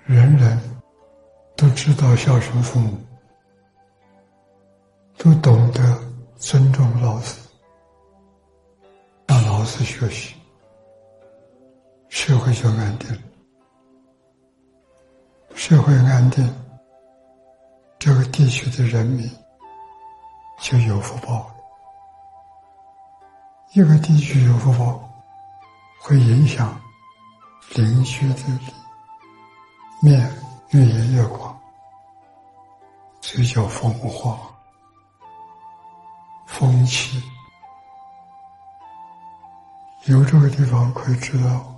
人人都知道孝顺父母，都懂得尊重老师，向老师学习，社会就安定了。社会安定，这个地区的人民就有福报了。一个地区有福报，会影响邻居的面越演越广，所以叫风化风气。由这个地方可以知道，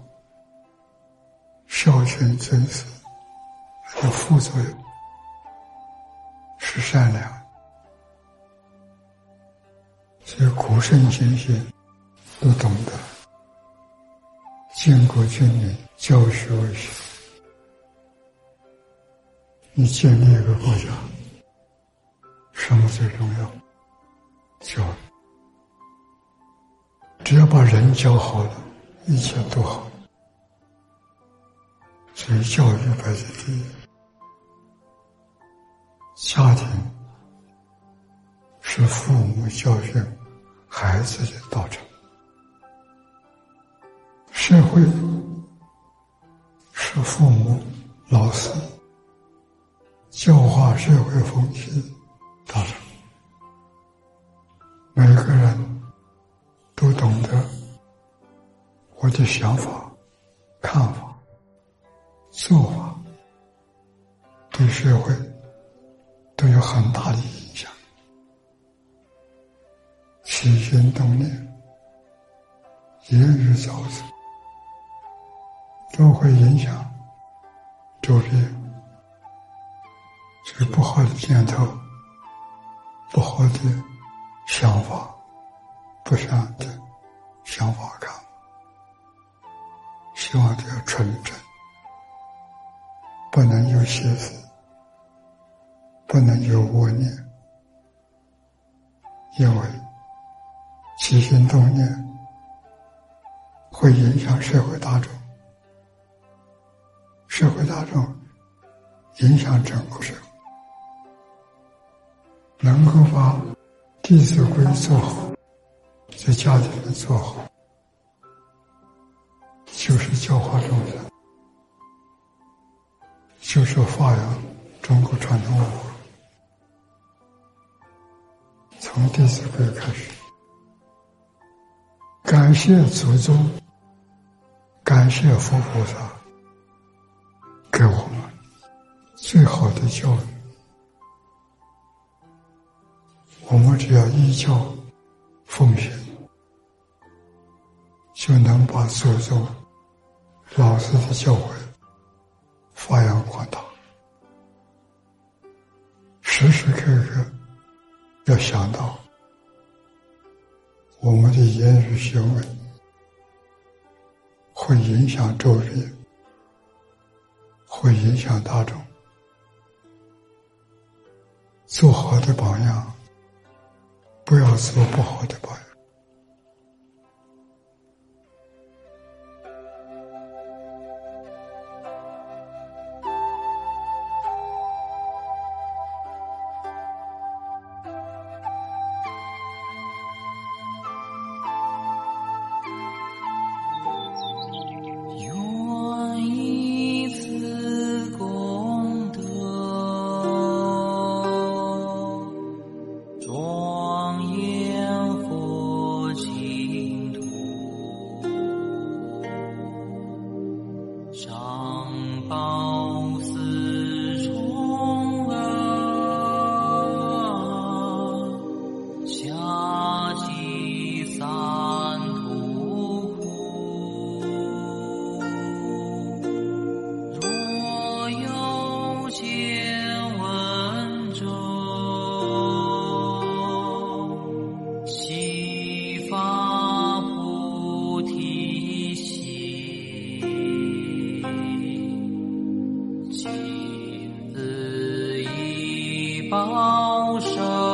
孝顺尊师的副作用是善良。所以古圣先贤都懂得建国军民，教学为先。你建立一个国家，什么最重要？教育。只要把人教好了，一切都好。所以教育摆在第一。家庭是父母教训孩子的道场，社会是父母老师教化社会风气的道场。每个人都懂得我的想法、看法、做法对社会都有很大的影响，起心动念、言语造作都会影响周边。所以不好的念头、不好的想法、不善的想法看法，希望都要纯正，不能有邪思，不能有恶念，因为起心动念会影响社会大众，社会大众影响整个社会。能够把《弟子规》做好，在家庭里做好，就是教化众生，就是发扬中国传统文化。从《弟子规》开始，感谢祖宗，感谢佛菩萨给我们最好的教育。我们只要依教奉行，就能把祖宗老师的教诲发扬光大。时时刻刻要想到我们的言语行为会影响周边，会影响大众。做好的榜样，不要做不好的榜样。 保守